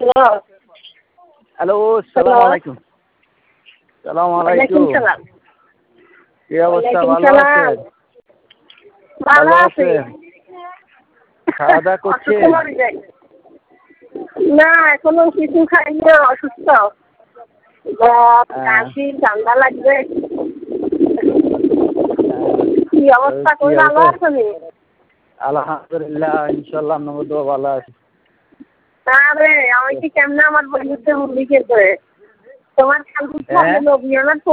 Hello hello, hello সালাম আলাইকুম। সালাম ওয়ালাইকুম আলাইকুম। সালাম। কি অবস্থা? ওয়ালাইকুম ভালো সালাম। আছেন? ভালো ভালো আছি। আছেন? খাওয়া দাওয়া অসুস্থ করছেন? মরে যাই। না এখনো কিছু খাইনি, অসুস্থ। হ্যাঁ, কাশি ঠান্ডা লাগবে। হ্যাঁ। কি অবস্থা? কি তুমি ভালো অবস্থা? আছো নি? আলহামদুলিল্লাহ, ইনশাল্লাহ আপনার দোয়া ভালো আছে। আরে আমি কি কেমনে আমার বন্ধুত্বে লিখে করে তোমার কাল হ্যাঁ নবী আমার